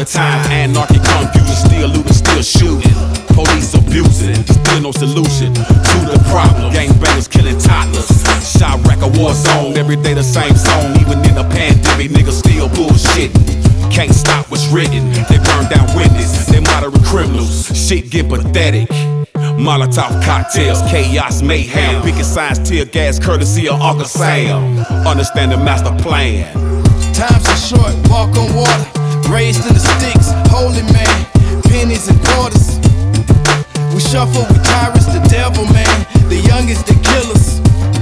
the time. Anarchy, confusion, still looting, still shooting. Police abusing, still no solution to the problem. Gangbangers killing toddlers. Chirac, a war zone, every day the same song. Even in a pandemic, niggas still bullshitting. Can't stop what's written. They burn down witness. They moderate criminals. Shit get pathetic. Molotov cocktails, chaos, mayhem. Picking signs, tear gas, courtesy of Uncle Sam. Understand the master plan. Times are short, walk on water. Raised in the sticks, holy man. Pennies and quarters. We shuffle with tyrants, the devil man. The youngest, the killers.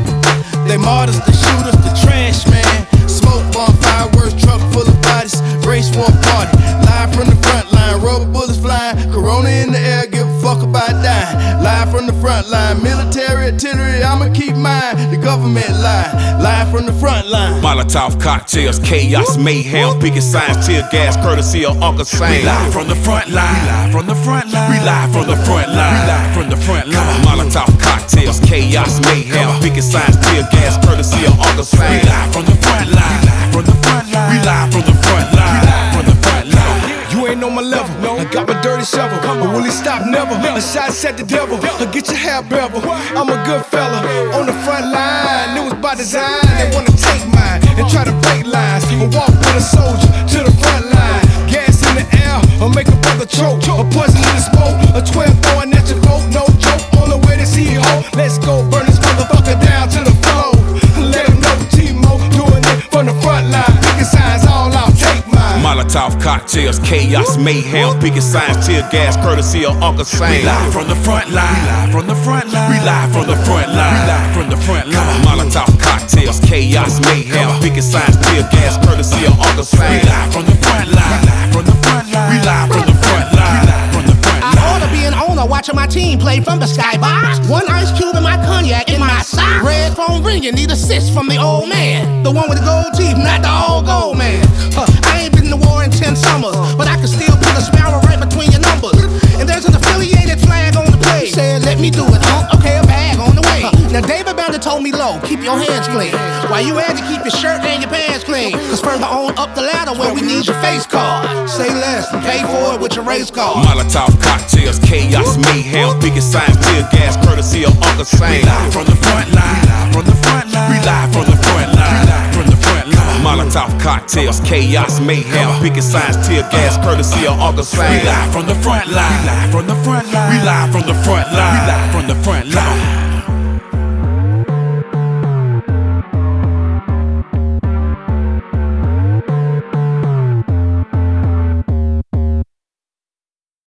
They martyrs, the shooters, the trash man. Smoke bomb, fireworks, truck full of bodies. Race war party, live from the front line. Rubber bullets flying, corona in the air, give a fuck about dying. Live from the front line, military artillery, I'ma keep mine. The government lie, live from the front line. Molotov cocktails, chaos, mayhem. Picking signs, tear gas, courtesy of Uncle Sam. We live from the front line. We live from the front line. We live from the front line. We live from the front line. Molotov cocktails, chaos, mayhem. Picking signs, tear gas, courtesy of Uncle Sam. We live from the front line. From the front line. We live from the front line. From the front line. You ain't on my level, I got my dirty shovel. But will he stop? Never. A shot at the devil, get your hair bevel. I'm a good fella, on the front line. It was by design, they wanna take mine and try to break lines. Or walk with a soldier to the front line. Gas in the air, or make a brother choke. A poison in the smoke, a 12 throwing at your boat. No joke, on the way to see hope. Let's go burn this motherfucker down to the floor. Let him know T-Mo doing it from the front line. Picking signs all out, take mine. Molotov cocktails, chaos, mayhem. Picking signs, tear gas, courtesy of Uncle Sam. We live from the front line. We live from the front line. We live from the front line. We live from the front line. Molotov cocktails, chaos, mayhem. Picking signs, tear gas, courtesy of Uncle Sam. We live from the front line. We live from the front line. We live from the front line. We live from the front line. I ought to be an owner watching my team play from the skybox. One ice cube in my cognac in my sock. Red phone ringing, need assist from the old man. The one with the gold teeth, not the all gold man. I ain't been to war in 10 summers, but I can still put a sparrow right between your numbers. And there's an affiliated flag on the plate. Said, let me do it, okay, a bag on the way. Now David Bounder told me low, keep your hands clean. While you had to keep your shirt and your pants clean. Cause further on up the ladder where we need your face card. Say less and pay for it with your race card. Molotov cocktails, chaos, mayhem. Picking signs, tear gas, courtesy of Uncle Sam. We live from the front line. We live from the front line. We live from the front line. We live from the front line. Molotov cocktails, chaos, mayhem. Picking signs, tear gas, courtesy of Uncle Sam. We live from the front line. We live from the front line. We live from the front line. We live from the front line.